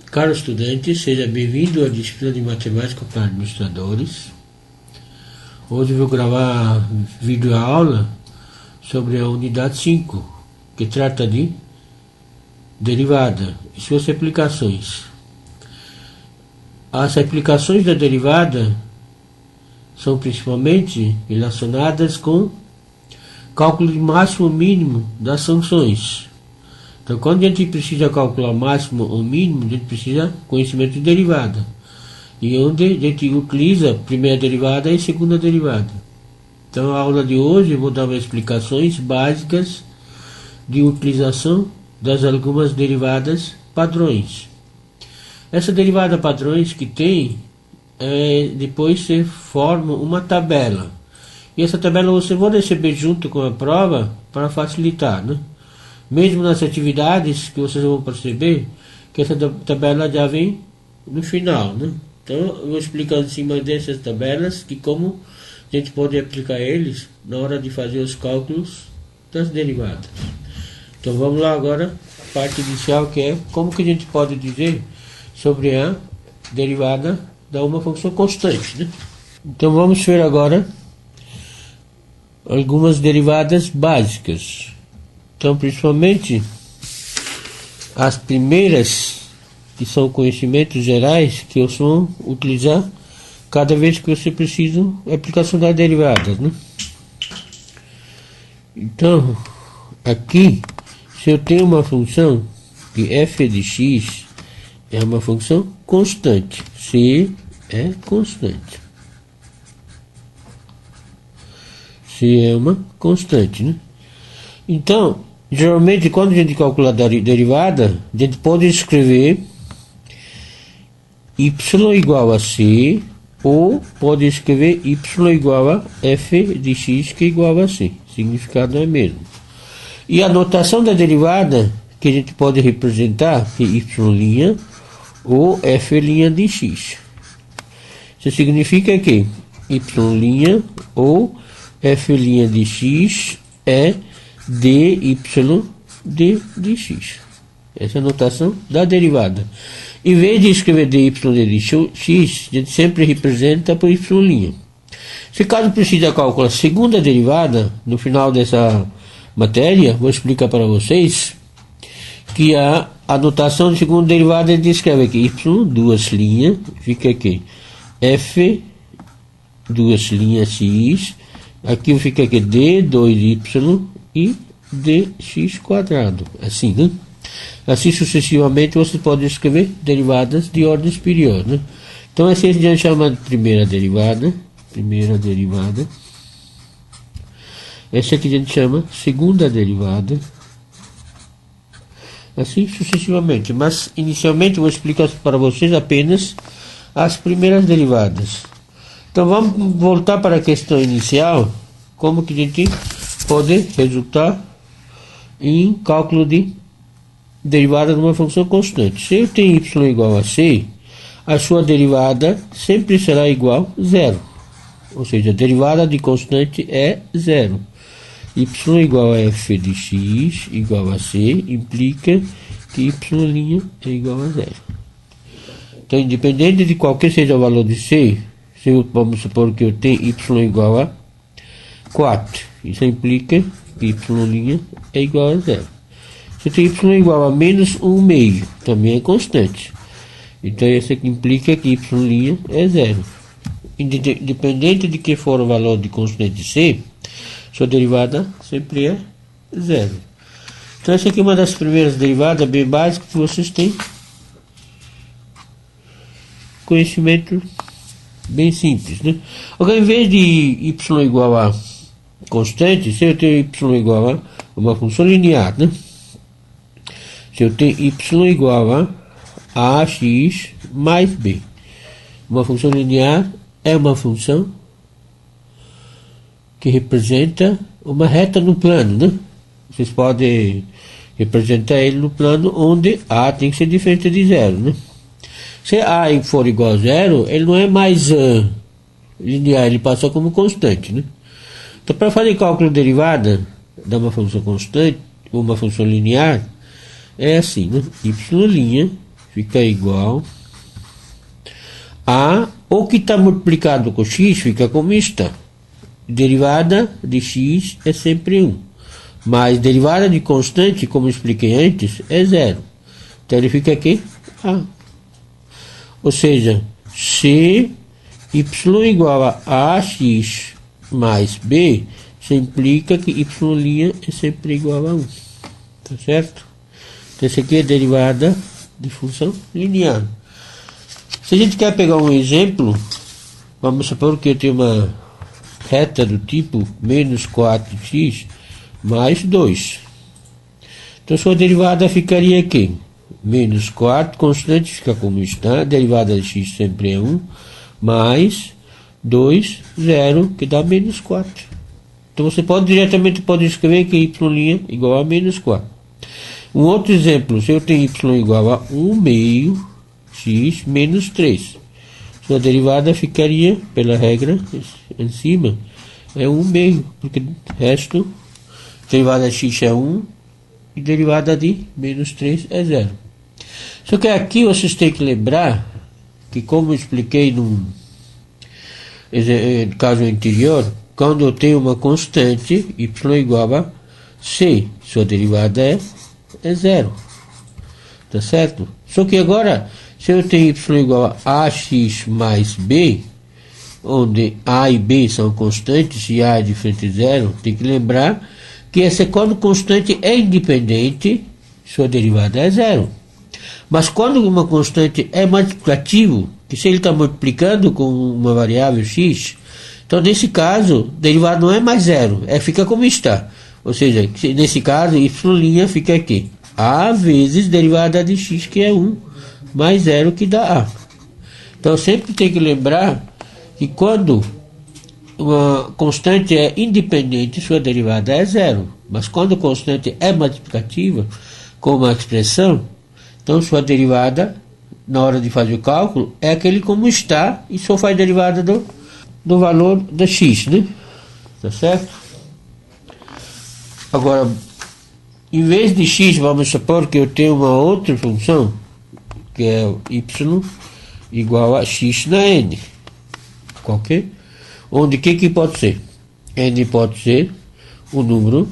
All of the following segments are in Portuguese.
Caro estudante, seja bem-vindo à disciplina de matemática para administradores. Hoje eu vou gravar vídeo aula sobre a unidade 5, que trata de derivada e suas aplicações. As aplicações da derivada são principalmente relacionadas com cálculo de máximo e mínimo das funções. Então, quando a gente precisa calcular o máximo ou mínimo, a gente precisa conhecimento de derivada. E onde a gente utiliza a primeira derivada e a segunda derivada. Então, a aula de hoje eu vou dar umas explicações básicas de utilização das algumas derivadas padrões. Essa derivada padrões que tem, depois você forma uma tabela. E essa tabela você vai receber junto com a prova para facilitar, né? Mesmo nas atividades que vocês vão perceber que essa tabela já vem no final, né? Então eu vou explicar em cima dessas tabelas que como a gente pode aplicar eles na hora de fazer os cálculos das derivadas. Então vamos lá agora, a parte inicial, que é como que a gente pode dizer sobre a derivada de uma função constante, né? Então vamos ver agora algumas derivadas básicas. Então, principalmente as primeiras, que são conhecimentos gerais, que eu vou utilizar cada vez que você precisa da aplicação das derivadas, né? Então, aqui, se eu tenho uma função que f de x é uma função constante, se é constante, se é uma constante, né? Então, geralmente, quando a gente calcula a derivada, a gente pode escrever y igual a c, ou pode escrever y igual a f de x, que é igual a c. O significado é o mesmo. E a notação da derivada, que a gente pode representar, que é y' ou f' de x. Isso significa que y' ou f' de x é dy de x. Essa é a notação da derivada. Em vez de escrever dy de x, a gente sempre representa por y'. Se caso precisa calcular a segunda derivada, no final dessa matéria, vou explicar para vocês que a notação de segunda derivada a gente escreve aqui y, duas linhas, fica aqui f, duas linhas x, aqui fica aqui d, 2y, e dx quadrado, assim, né? Assim sucessivamente você pode escrever derivadas de ordem superior, né? Então essa a gente chama de primeira derivada, essa aqui a gente chama segunda derivada, assim sucessivamente, mas inicialmente eu vou explicar para vocês apenas as primeiras derivadas. Então vamos voltar para a questão inicial, como que a gente pode resultar em cálculo de derivada de uma função constante. Se eu tenho y igual a c, a sua derivada sempre será igual a zero. Ou seja, a derivada de constante é zero. Y igual a f de x igual a c implica que y' é igual a zero. Então, independente de qualquer seja o valor de c, vamos supor que eu tenho y igual a 4. Isso implica que y' é igual a zero. Se eu tenho y igual a menos 1/2, também é constante. Então isso aqui implica que y' é zero. Independente de que for o valor de constante c, sua derivada sempre é zero. Então essa aqui é uma das primeiras derivadas bem básicas que vocês têm conhecimento bem simples, né? Agora, em vez de y igual a constante, se eu tenho y igual a uma função linear, né? Se eu tenho y igual a ax mais b, uma função linear é uma função que representa uma reta no plano, né? Vocês podem representar ele no plano onde a tem que ser diferente de zero, né? Se a for igual a zero, ele não é mais linear, ele passa como constante, né? Então, para fazer cálculo de derivada de uma função constante, ou uma função linear, é assim, né? Y' fica igual a o que está multiplicado com x fica como está. Derivada de x é sempre 1. Mas derivada de constante, como expliquei antes, é 0. Então ele fica aqui a. Ou seja, se y igual a ax mais b, isso implica que y' é sempre igual a 1. Tá certo? Então essa aqui é a derivada de função linear. Se a gente quer pegar um exemplo, vamos supor que eu tenho uma reta do tipo menos 4x mais 2. Então sua derivada ficaria aqui. Menos 4, constante fica como está, a derivada de x sempre é 1, mais 2, 0, que dá menos 4. Então você diretamente pode escrever que y' igual a menos 4. Um outro exemplo, se eu tenho y igual a 1 meio x menos 3. Sua derivada ficaria, pela regra em cima, é 1 meio, porque o resto, derivada de x é 1 e derivada de menos 3 é 0. Só que aqui vocês têm que lembrar que, como eu expliquei no caso anterior, quando eu tenho uma constante, y igual a c, sua derivada é 0. Tá certo? Só que agora, se eu tenho y igual a ax mais b, onde a e b são constantes e a é diferente de 0, tem que lembrar que essa quando constante é independente, sua derivada é 0. Mas quando uma constante é multiplicativo, que se ele está multiplicando com uma variável x, então nesse caso, derivada não é mais 0, fica como está. Ou seja, nesse caso, y' fica aqui. A vezes derivada de x, que é 1, mais 0, que dá a. Então sempre tem que lembrar que quando uma constante é independente, sua derivada é 0. Mas quando a constante é multiplicativa, como a expressão, então sua derivada, na hora de fazer o cálculo, é aquele como está e só faz derivada do valor da x, né? Tá certo? Agora, em vez de x, vamos supor que eu tenho uma outra função, que é y igual a x na n. Ok? Onde que pode ser? N pode ser um número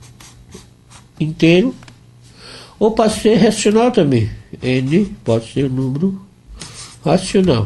inteiro, ou pode ser racional também. N pode ser um número racional.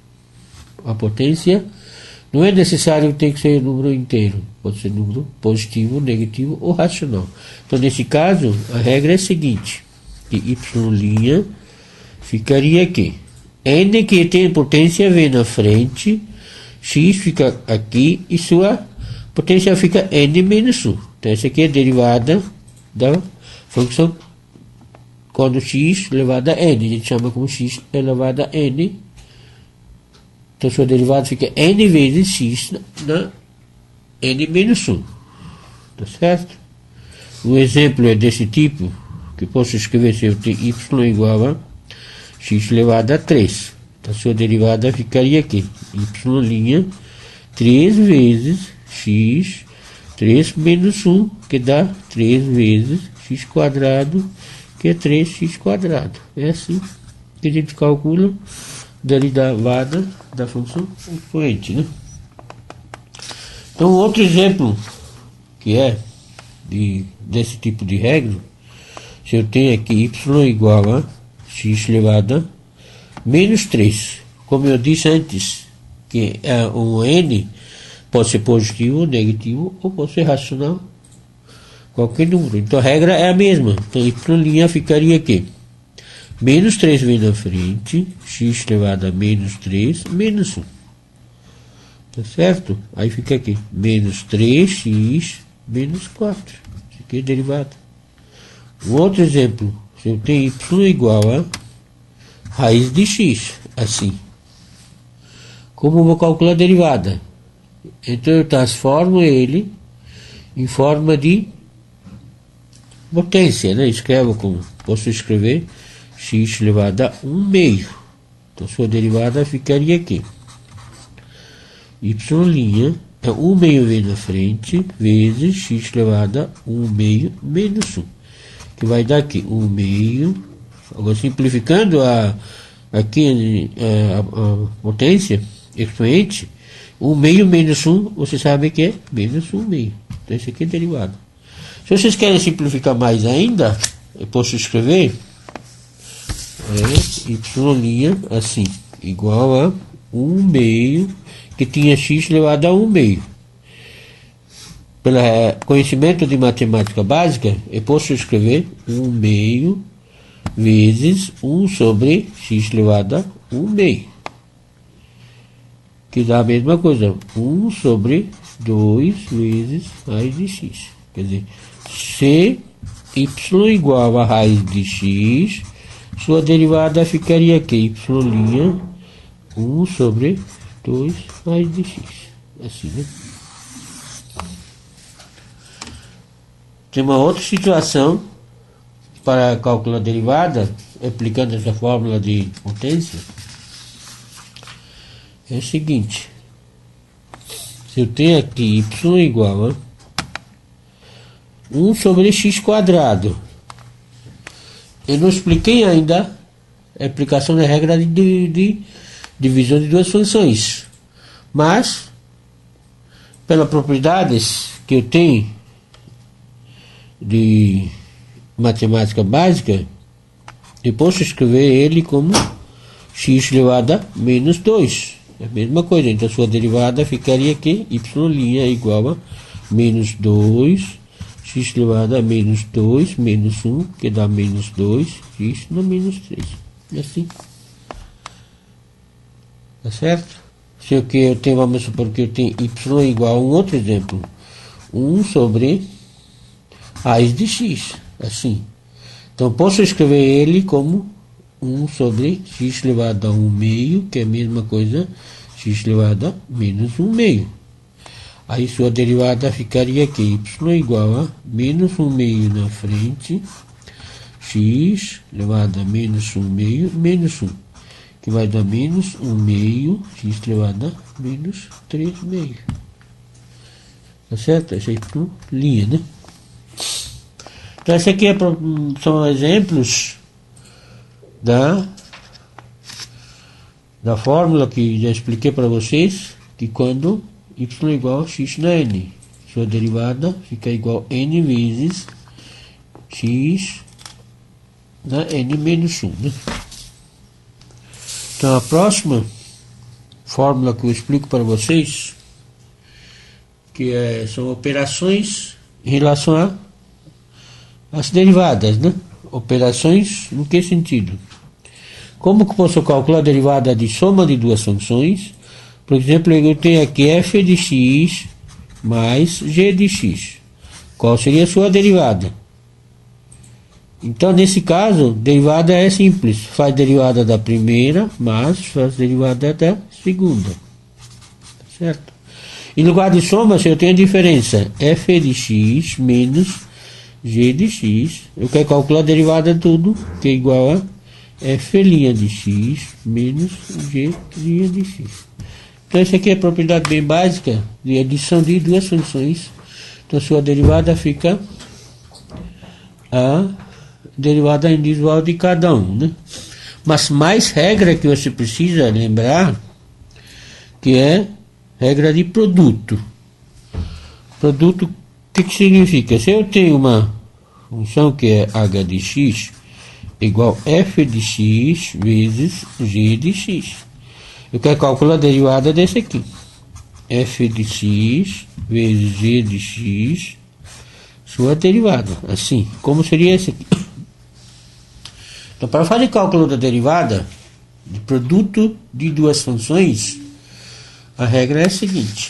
A potência não é necessário que tenha que ser um número inteiro. Pode ser número positivo, negativo ou racional. Então, nesse caso, a regra é a seguinte, que y' ficaria aqui. N que tem potência vem na frente, x fica aqui e sua potência fica n menos 1. Então, essa aqui é a derivada da função quando x elevado a n. A gente chama como x elevado a n. Então, sua derivada fica n vezes x na n menos 1. Tá certo? Um exemplo é desse tipo, que posso escrever se eu tenho y igual a x elevado a 3. Então, sua derivada ficaria aqui. Y' 3 vezes x, 3 menos 1, que dá 3 vezes x quadrado, que é 3x quadrado. É assim que a gente calcula derivada da função expoente, né? Então, outro exemplo que é desse tipo de regra, se eu tenho aqui y igual a x elevado a menos 3, como eu disse antes, que um n pode ser positivo, negativo, ou pode ser racional, qualquer número. Então a regra é a mesma. Então y' ficaria aqui. Menos 3 vem na frente, x elevado a menos 3, menos 1. Tá certo? Aí fica aqui, menos 3x menos 4. Isso aqui é derivada. Um outro exemplo, se eu tenho y igual a raiz de x, assim. Como eu vou calcular a derivada? Então eu transformo ele em forma de potência, né? Escrevo como, posso escrever x elevado a 1 meio. Então sua derivada ficaria aqui. Y' é 1 meio vem na frente, vezes x elevado a 1 meio menos 1. Que vai dar aqui 1 meio Agora, simplificando aqui a potência expoente, 1 meio menos 1, você sabe que é menos 1 meio. Então, esse aqui é derivado. Se vocês querem simplificar mais ainda, eu posso escrever y' assim, igual a 1 meio, que tinha x elevado a 1 meio. Pelo conhecimento de matemática básica, eu posso escrever 1 meio vezes 1 sobre x elevado a 1 meio, que dá a mesma coisa, 1 sobre 2 vezes raiz de x. Quer dizer, se y igual a raiz de x, sua derivada ficaria aqui, y', 1 sobre 2 raiz de x. Assim, né? Tem uma outra situação para calcular a derivada, aplicando essa fórmula de potência. É o seguinte: se eu tenho aqui y igual a 1 sobre x quadrado, eu não expliquei ainda a aplicação da regra de divisão de duas funções, mas pelas propriedades que eu tenho de matemática básica, eu posso escrever ele como x elevado a menos 2. É a mesma coisa, então sua derivada ficaria aqui, y' igual a menos 2, x elevado a menos 2, menos 1, que dá menos 2, x dá menos 3. E assim. Tá certo? Se eu tenho, vamos supor que eu tenho y igual a um outro exemplo, 1 sobre raiz de x, assim. Então, posso escrever ele como 1 sobre x elevado a 1 meio, que é a mesma coisa, x elevado a menos 1 meio. Aí, sua derivada ficaria aqui, y igual a menos 1 meio na frente, x elevado a menos 1 meio, menos 1, que vai dar menos 1 meio, x elevado a menos 3 meio. Tá certo? Essa aí é linha, né? Então, esse aqui são exemplos da fórmula que já expliquei para vocês, que quando y igual a x na n, sua derivada fica igual a n vezes x na n menos 1. Né? Então, a próxima fórmula que eu explico para vocês, que são operações em relação às derivadas, né? Operações em que sentido? Como que posso calcular a derivada de soma de duas funções? Por exemplo, eu tenho aqui f de x mais g de x. Qual seria a sua derivada? Então, nesse caso, derivada é simples. Faz derivada da primeira, mas faz derivada da segunda. Certo? Em lugar de soma, se eu tenho a diferença f de x menos g de x, eu quero calcular a derivada de tudo, que é igual a f' de x menos g' de x. Então, essa aqui é a propriedade bem básica de adição de duas funções. Então, sua derivada fica a derivada individual de cada um, né? Mas mais regra que você precisa lembrar, que é regra de produto. Produto, o que significa? Se eu tenho uma função que é h de x igual a f de x vezes g de x, eu quero calcular a derivada desse aqui. F de x vezes g de x, sua derivada. Assim, como seria esse aqui? Então, para fazer cálculo da derivada de produto de duas funções, a regra é a seguinte: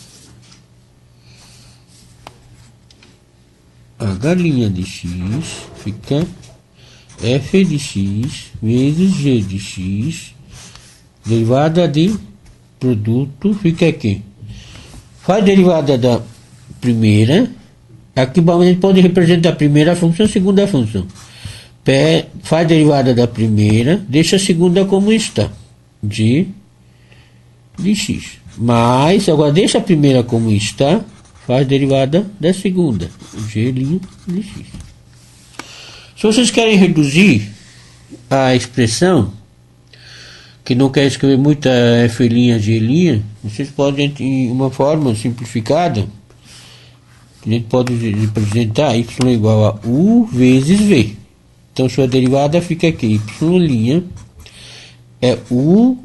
h' de x fica f de x vezes g de x, derivada de produto fica aqui. Faz derivada da primeira, aqui a gente pode representar a primeira função, a segunda função. Faz derivada da primeira, deixa a segunda como está, g de x. Mas, agora deixa a primeira como está, faz derivada da segunda, g' de x. Se vocês querem reduzir a expressão, que não quer escrever muita F', G', vocês podem, em uma forma simplificada, a gente pode representar y igual a u vezes v. Então sua derivada fica aqui, y' é u'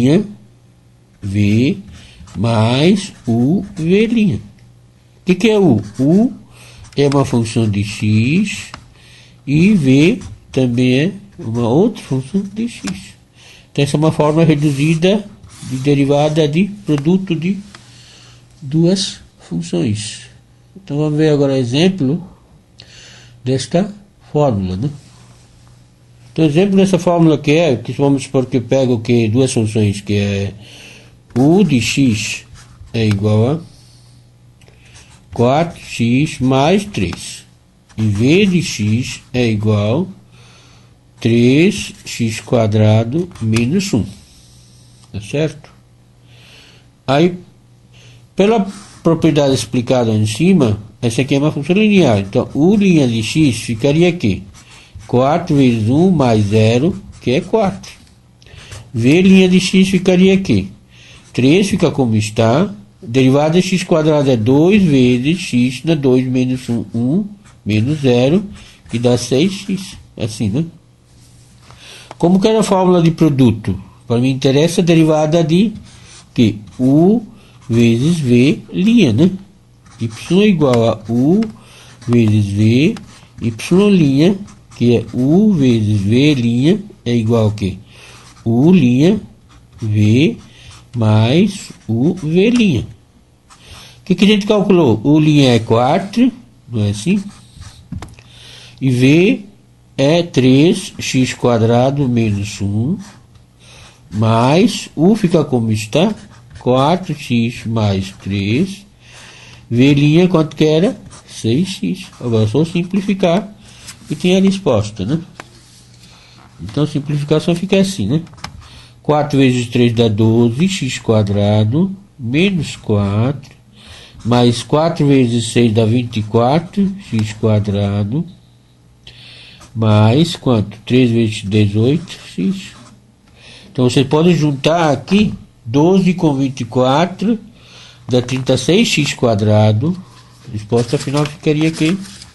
v mais u v'. O que é u? U é uma função de x e v também é uma outra função de x. Então essa é uma forma reduzida de derivada de produto de duas funções. Então vamos ver agora o exemplo desta fórmula, né? Então o exemplo dessa fórmula que vamos supor que eu pego que duas funções, que é u de x é igual a 4x mais 3 e v de x é igual a 3x² menos 1, tá certo? Aí, pela propriedade explicada em cima, essa aqui é uma função linear, então u' de x ficaria aqui 4 vezes 1 mais 0, que é 4. v' de x ficaria aqui 3, fica como está. Derivada de x² é 2 vezes x na 2 menos 1 menos 0, que dá 6x, assim, né? Como que era a fórmula de produto? Para mim interessa a derivada de que u vezes v', né? Y é igual a u vezes v, y', que é u vezes v', é igual a quê? U' v mais u v'. O que a gente calculou? U' é 4, não é assim? E v é 3x² menos 1, mais u fica como está, 4x mais 3, v' quanto que era? 6x. Agora é só simplificar e tem a resposta, né? Então a simplificação fica assim, né? 4 vezes 3 dá 12, x² menos 4, mais 4 vezes 6 dá 24, x², mais quanto? 3 vezes 18, x. Então você pode juntar aqui 12 com 24, dá 36, x². A resposta final ficaria aqui.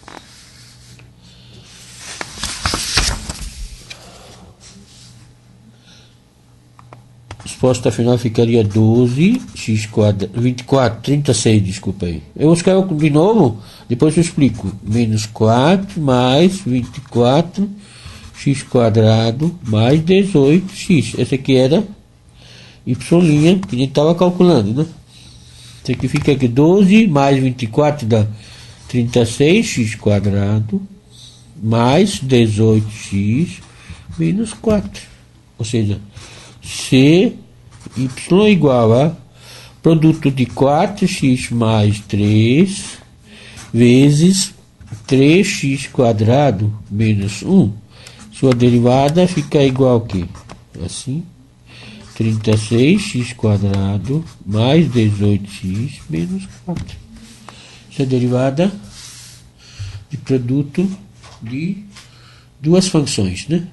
A resposta final ficaria 12, x², 24, 36, desculpa aí. Eu vou escrever de novo, depois eu explico. Menos 4 mais 24, x² mais 18x. Essa aqui era y' que a gente estava calculando, né? Isso aqui fica aqui 12 mais 24 dá 36, x² mais 18x menos 4. Ou seja, C y igual a produto de 4x mais 3 vezes 3x² menos 1. Sua derivada fica igual a quê? Assim, 36x² mais 18x menos 4. Essa é a derivada de produto de duas funções, né?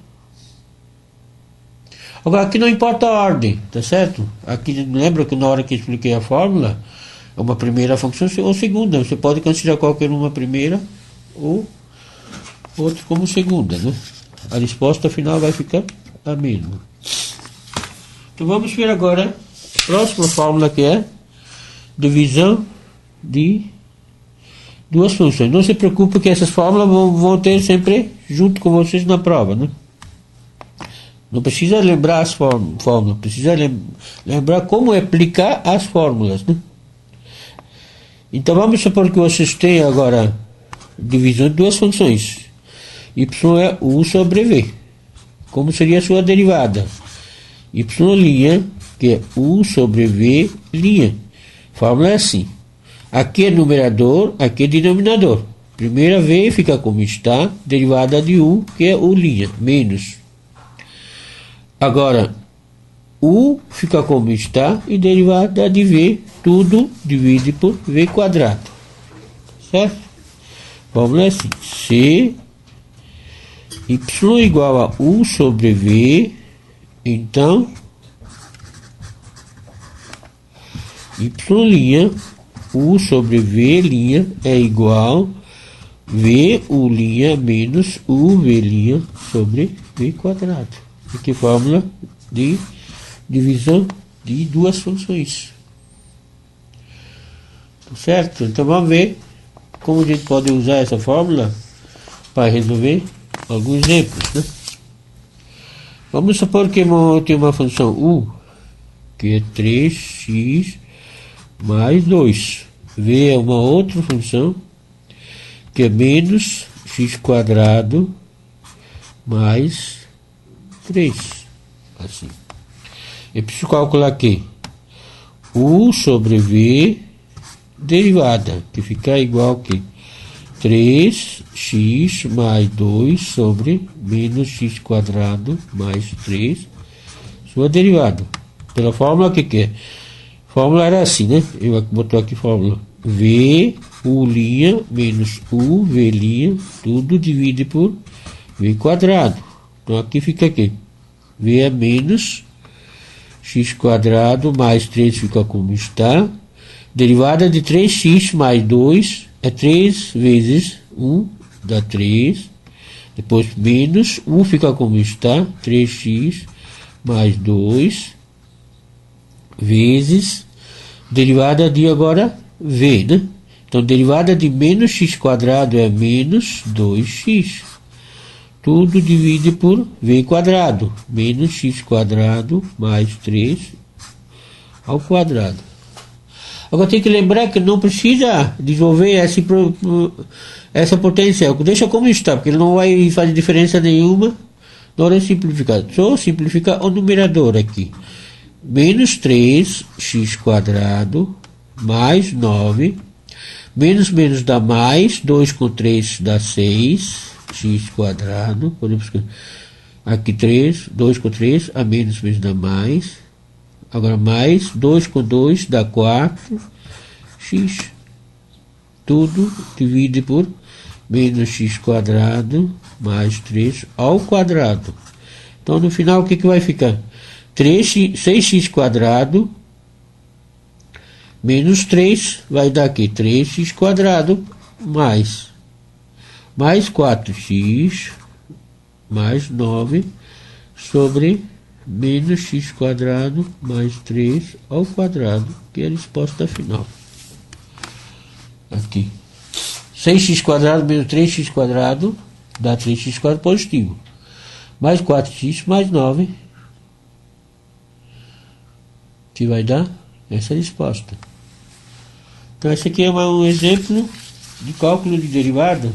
Agora, aqui não importa a ordem, tá certo? Aqui, lembra que na hora que expliquei a fórmula, é uma primeira função ou segunda. Você pode considerar qualquer uma primeira ou outra como segunda, né? A resposta final vai ficar a mesma. Então vamos ver agora a próxima fórmula, que é divisão de duas funções. Não se preocupe que essas fórmulas vão ter sempre junto com vocês na prova, né? Não precisa lembrar as fórmulas, precisa lembrar como aplicar as fórmulas, né? Então vamos supor que vocês têm agora divisão de duas funções. Y é u sobre v. Como seria a sua derivada? Y', que é u sobre v'. A fórmula é assim. Aqui é numerador, aqui é denominador. Primeira v fica como está, derivada de u, que é u', menos. Agora, u fica como está e derivada de v, tudo divide por v². Certo? Fórmula é assim. C y igual a 1 sobre v, então y', 1 sobre v' é igual v' menos uv' sobre v quadrado. Aqui é a fórmula de divisão de duas funções. Certo? Então vamos ver como a gente pode usar essa fórmula para resolver alguns exemplos, né? Vamos supor que eu tenho uma função u, que é 3x mais 2. V é uma outra função, que é menos x quadrado mais 3. Assim. Eu preciso calcular aqui u sobre v derivada, que fica igual que 3x mais 2 sobre menos x quadrado mais 3, sua derivada. Pela fórmula que é? A fórmula era assim, né? Eu botou aqui a fórmula v u' menos u v', tudo divide por v quadrado. Então aqui fica aqui. V é menos x quadrado mais 3 fica como está. Derivada de 3x mais 2 é 3 vezes 1, dá 3. Depois menos 1 fica como está, 3x mais 2 vezes derivada de agora v, né? Então derivada de menos x quadrado é menos 2x. Tudo divide por v quadrado, menos x quadrado mais 3 ao quadrado. Agora tem que lembrar que não precisa desenvolver essa potencial, deixa como está, porque ele não vai fazer diferença nenhuma na hora de simplificar. Só simplificar o numerador aqui. Menos 3x quadrado mais 9, menos menos dá mais, 2 com 3 dá 6, x quadrado, podemos aqui 3, 2 com 3, a menos menos dá mais, agora mais, 2 com 2 dá 4, x, tudo divide por menos x quadrado mais 3 ao quadrado. Então no final o que vai ficar? 6x quadrado menos 3 vai dar aqui 3x quadrado mais 4x mais 9 sobre menos x quadrado mais 3 ao quadrado, que é a resposta final. Aqui 6x quadrado menos 3x quadrado dá 3x quadrado positivo, mais 4x mais 9, que vai dar essa resposta. Então esse aqui é um exemplo de cálculo de derivada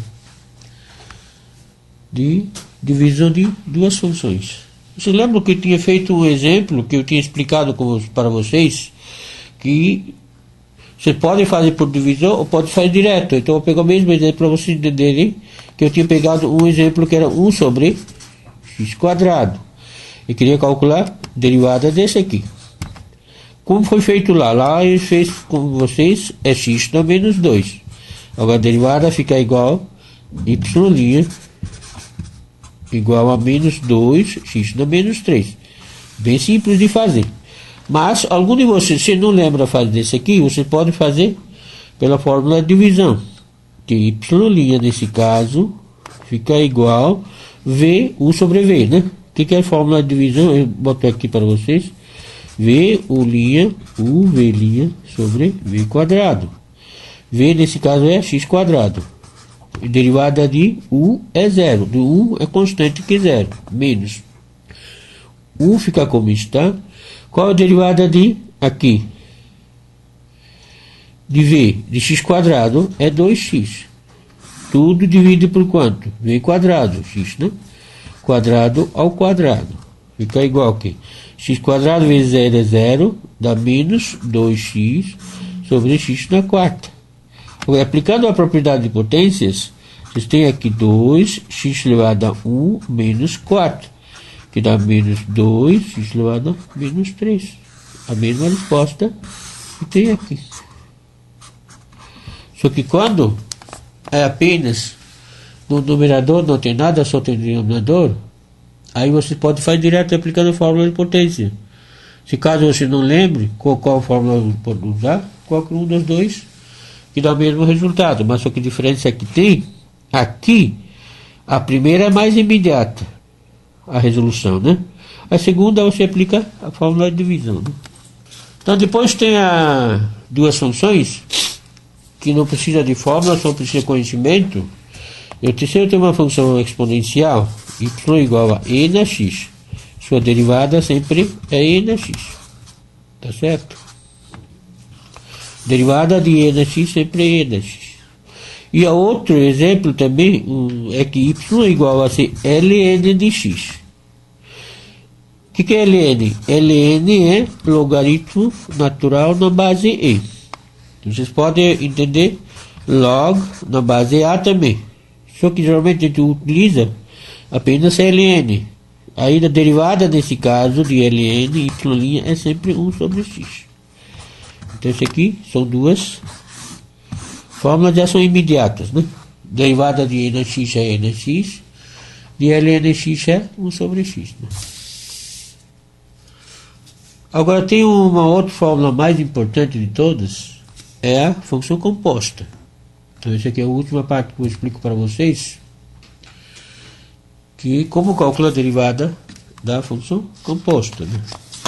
de divisão de duas funções. Você lembra que eu tinha feito um exemplo que eu tinha explicado para vocês, que você pode fazer por divisão ou pode fazer direto. Então eu vou pegar o mesmo exemplo para vocês entenderem, que eu tinha pegado um exemplo que era 1 sobre x quadrado e queria calcular a derivada desse aqui. Como foi feito lá? Lá ele fez com vocês é x na menos 2. Agora a derivada fica igual y' igual a menos 2 x na menos 3. Bem simples de fazer. Mas algum de vocês, se não lembra fazer isso aqui, você pode fazer pela fórmula de divisão. Que y' nesse caso fica igual v 1 sobre v, né? O que é a fórmula de divisão? Eu boto aqui para vocês. V u' v' sobre v quadrado. V nesse caso é x quadrado. Derivada de u é 0. Do 1 é constante que é 0. Menos 1 fica como está. Qual é a derivada de aqui? De v de x quadrado é 2x. Tudo divide por quanto? V quadrado, x, né? Quadrado ao quadrado. Fica igual que x quadrado vezes 0 é 0, dá menos 2x sobre x na quarta. Aplicando a propriedade de potências, vocês têm aqui 2x elevado a 1 menos 4, que dá menos 2x elevado a menos 3. A mesma resposta que tem aqui. Só que quando é apenas no numerador não tem nada, só tem denominador, aí você pode fazer direto aplicando a fórmula de potência. Se caso você não lembre qual fórmula você pode usar, qualquer um dos dois que dá o mesmo resultado. Mas só que a diferença é que tem aqui, a primeira é mais imediata, a resolução, né? A segunda você aplica a fórmula de divisão, né? Então depois tem duas funções que não precisa de fórmula, só precisa de conhecimento. E o terceiro tem uma função exponencial, y igual a e na x. Sua derivada sempre é e na x. Tá certo? Derivada de e na x sempre é e na x. E a outro exemplo também é que y é igual a ser ln de x. O que é ln? ln é logaritmo natural na base e. Vocês podem entender log na base a também. Só que geralmente a gente utiliza apenas ln. Aí a derivada nesse caso de ln, y' é sempre 1 sobre x. Então isso aqui são duas fórmulas de ação imediatas, né? Derivada de e na x é e na x, de ln x é 1 sobre x, né? Agora tem uma outra fórmula mais importante de todas, é a função composta. Então essa aqui é a última parte que eu explico para vocês, que como calcula a derivada da função composta, né?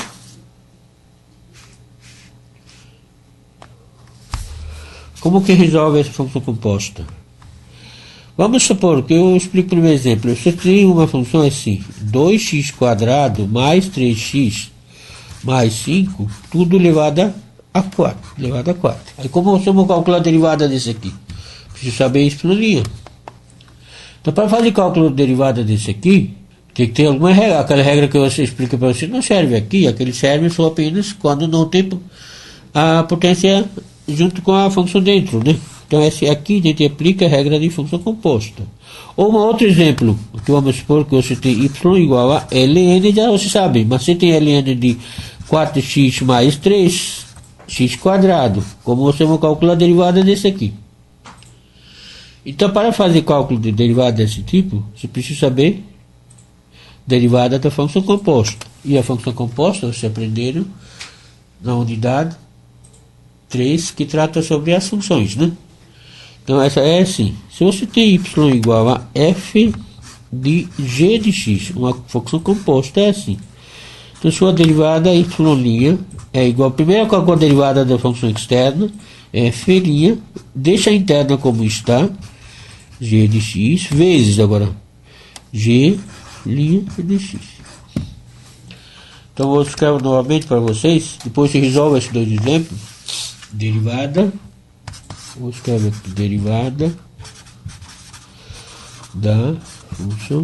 Como que resolve essa função composta? Vamos supor que eu explico no exemplo. Você tem uma função assim, 2x² mais 3x mais 5, tudo elevado a 4. Aí como você vai calcular a derivada desse aqui? Preciso saber isso na linha. Então para fazer cálculo de derivada desse aqui, tem que ter alguma regra. Aquela regra que você explica para você não serve aqui, aquele serve só apenas quando não tem a potência junto com a função dentro, né? Então esse aqui a gente aplica a regra de função composta. Ou um outro exemplo, que vamos supor que você tem y igual a ln, já você sabe, mas você tem ln de 4x mais 3x². Como você vai calcular a derivada desse aqui? Então para fazer cálculo de derivada desse tipo, você precisa saber derivada da função composta. E a função composta, vocês aprenderam na unidade 3, que trata sobre as funções, né? Então essa é assim, se você tem y igual a f de g de x, uma função composta é assim. Então sua derivada y' é igual, primeiro com a derivada da função externa, f', deixa a interna como está, g de x, vezes agora g' de x. Então eu escrevo novamente para vocês, depois você resolve esses dois exemplos. Derivada, vou escrever aqui, derivada da função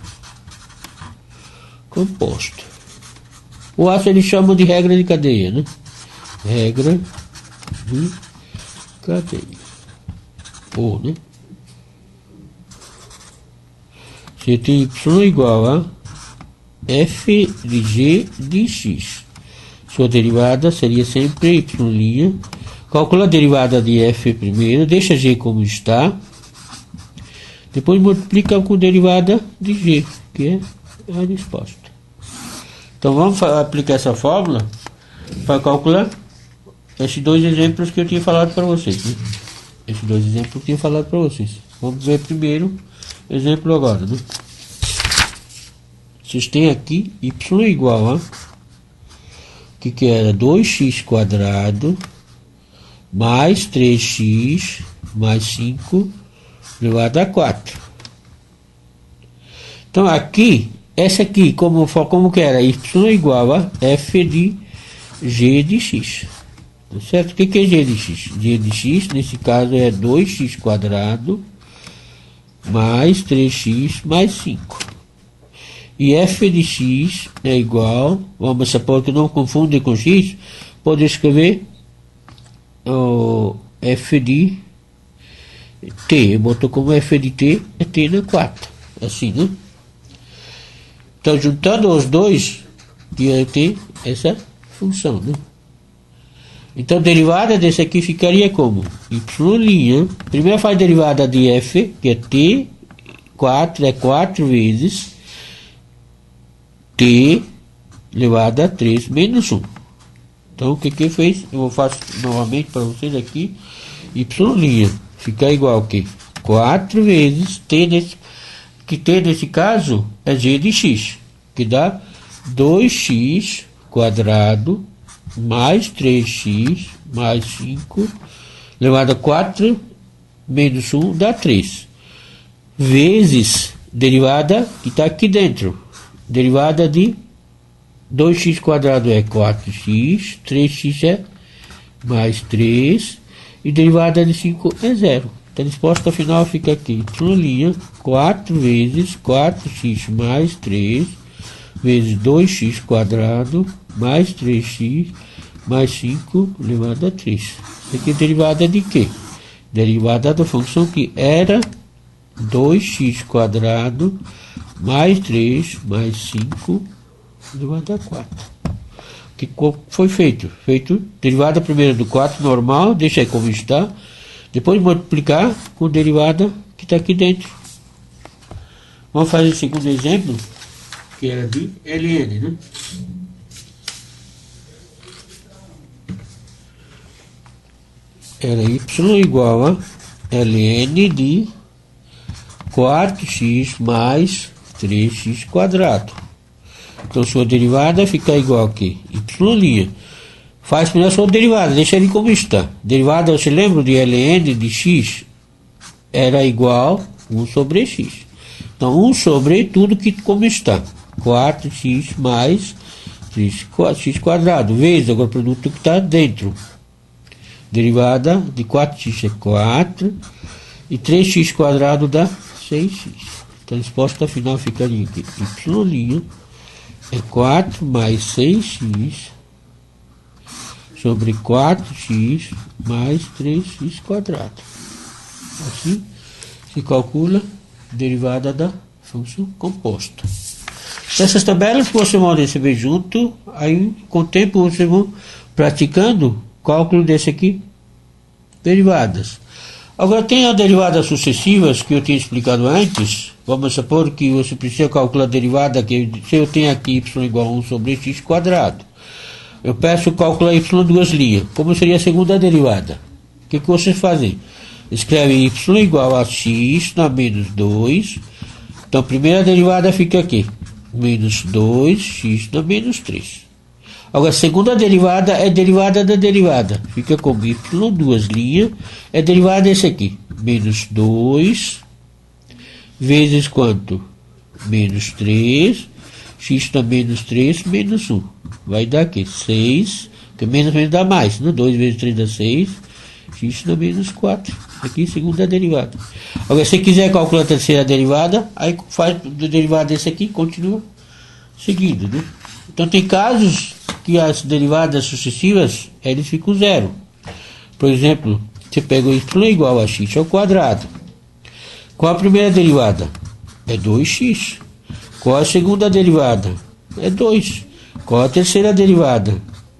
composta. O aço eles chamam de regra de cadeia, né? Regra de cadeia. Ou, né? Você tem y igual a f de g de x. Sua derivada seria sempre y'. Calcula a derivada de f primeiro, deixa g como está. Depois multiplica com a derivada de g, que é a resposta. Então vamos aplicar essa fórmula para calcular esses dois exemplos que eu tinha falado para vocês, né? Esses dois exemplos que eu tinha falado para vocês. Vamos ver primeiro exemplo agora, né? Vocês têm aqui y igual a que era 2x² mais 3x mais 5 elevado a 4. Então aqui, essa aqui, como que era? Y igual a f de g de x. Tá certo? O que é g de x? G de x, nesse caso, é 2x² mais 3x mais 5. E f de x é igual, vamos supor que não confunde com x, pode escrever o f de t, eu boto como f de t é t na 4, assim, né? Então juntando os dois, ia ter essa função, né? Então derivada desse aqui ficaria como y', primeiro faz derivada de f, que é t, 4 é 4 vezes t elevado a 3 menos 1. Então o que fez? Eu vou fazer novamente para vocês aqui. Y' fica igual a quê? 4 vezes t nesse caso é g de x, que dá 2x quadrado mais 3x mais 5 elevado a 4 menos 1 dá 3, vezes derivada que está aqui dentro. Derivada de 2x quadrado é 4x, 3x é mais 3, e derivada de 5 é 0. Então a resposta final fica aqui, y', 4 vezes 4x mais 3, vezes 2x quadrado, mais 3x, mais 5, elevado a 3. Isso aqui é derivada de quê? Derivada da função que era 2x quadrado, mais 3, mais 5, elevado a 4. O que foi feito? Feito derivada primeiro do 4 normal, deixa aí como está. Depois multiplicar com derivada que está aqui dentro. Vamos fazer o segundo exemplo, que era de ln, né? Era y igual a ln de 4x mais 3x quadrado. Então sua derivada fica igual a quê? Y'. Faz primeiro a sua derivada, deixa ele como está. Derivada, você lembra de ln de x? Era igual a 1 sobre x. Então 1 sobre tudo que como está. 4x mais 3x quadrado, vezes agora o produto que está dentro. Derivada de 4x é 4, e 3x quadrado dá 6x. Então a resposta final ficaria aqui. Y' é 4 mais 6x sobre 4x mais 3x quadrado. Assim se calcula a derivada da função composta. Essas tabelas que vocês vão receber junto, aí com o tempo vocês vão praticando o cálculo desse aqui, derivadas. Agora tem as derivadas sucessivas que eu tinha explicado antes. Vamos supor que você precisa calcular a derivada, que se eu tenho aqui y igual a 1 sobre x quadrado. Eu peço calcular y duas linhas. Como seria a segunda derivada? O que vocês fazem? Escreve y igual a x na menos 2. Então a primeira derivada fica aqui. Menos 2x na menos 3. Agora a segunda derivada é derivada da derivada. Fica como y, duas linhas. É derivada desse aqui. Menos 2 vezes quanto? Menos 3. X na menos 3 menos 1. Vai dar aqui 6. Porque menos dá mais. Né? 2 vezes 3 dá 6. X na menos 4. Aqui segunda derivada. Agora se quiser calcular a terceira derivada, aí faz a derivada desse aqui, continua seguindo, né? Então tem casos que as derivadas sucessivas, eles ficam zero. Por exemplo, você pega o y igual a x ao quadrado. Qual a primeira derivada? É 2x. Qual a segunda derivada? É 2. Qual a terceira derivada?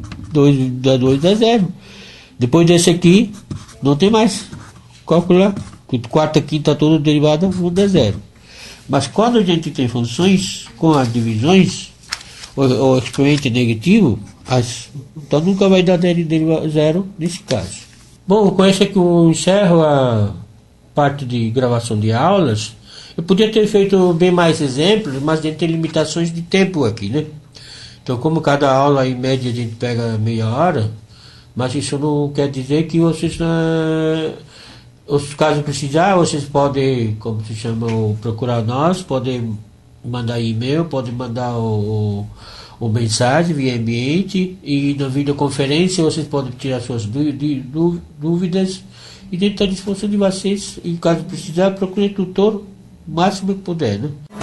2 dá 0. Depois desse aqui, não tem mais. Calcular. Quarta, quinta, toda derivada, vão dar 0. Mas quando a gente tem funções com as divisões, ou expoente negativo, então nunca vai dar 0 nesse caso. Bom, com isso aqui eu encerro a parte de gravação de aulas. Eu podia ter feito bem mais exemplos, mas a gente tem limitações de tempo aqui, né? Então, como cada aula em média a gente pega meia hora, mas isso não quer dizer que vocês, caso precisar, vocês podem, como se chama, procurar nós, podem mandar e-mail, podem mandar o mensagem via ambiente, e na videoconferência vocês podem tirar suas dúvidas, e dentro da disposição de vocês, e caso precisar, procure tutor o máximo que puder, né?